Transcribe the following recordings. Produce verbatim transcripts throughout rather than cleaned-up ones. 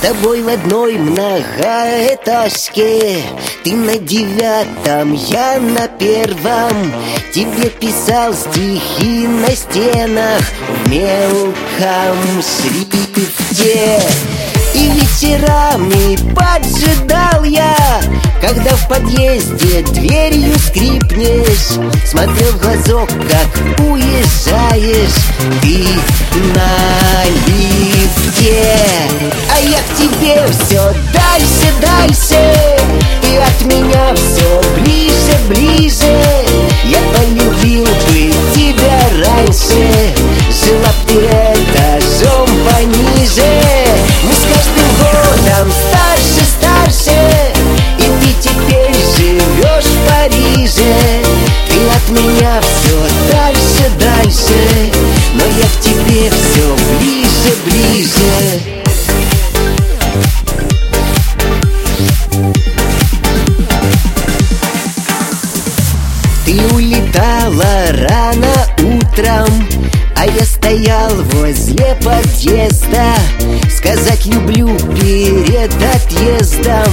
тобой в одной многоэтажке. Ты на девятом, я на первом. Тебе писал стихи на стенах в мелком шрифте. И вечерами поджидал я, когда в подъезде дверью скрипнешь. Смотрел в глазок, как уезжаешь ты на лифте. А я к тебе все дальше, дальше, и от меня все ближе, ближе. Я полюбил бы тебя раньше, жила б ты этажом пониже. Мы с каждым годом старше, старше, и ты теперь живешь в Париже. Ты от меня все дальше, дальше, но я к тебе все ближе, ближе. Ты улетала рано утром, а я стоял возле подъезда. Сказать люблю перед отъездом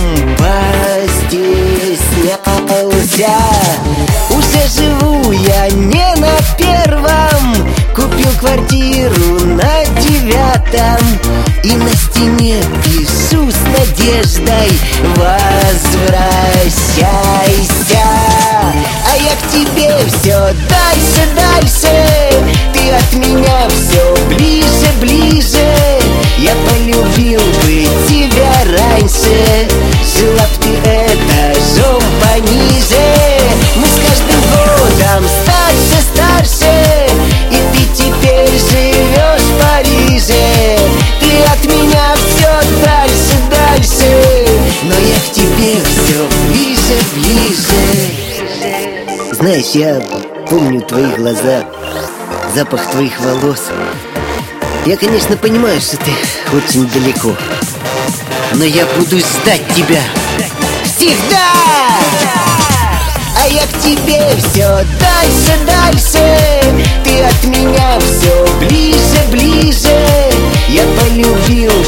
постеснялся. Уже живу я не на первом, купил квартиру на девятом. И на стене пишу с надеждой: возвращайся. А я к тебе все дальше, дальше, ты от меня все ближе, ближе. Я полюбил бы тебя раньше, жила б ты этажом пониже. Мы с каждым годом старше, старше, и ты теперь живешь в Париже. Ты от меня все дальше, дальше, но я к тебе все ближе, ближе. Знаешь, я помню твои глаза, запах твоих волос. Я, конечно, понимаю, что ты очень далеко, но я буду ждать тебя всегда. А я к тебе все дальше, дальше, ты от меня все ближе, ближе. Я полюбил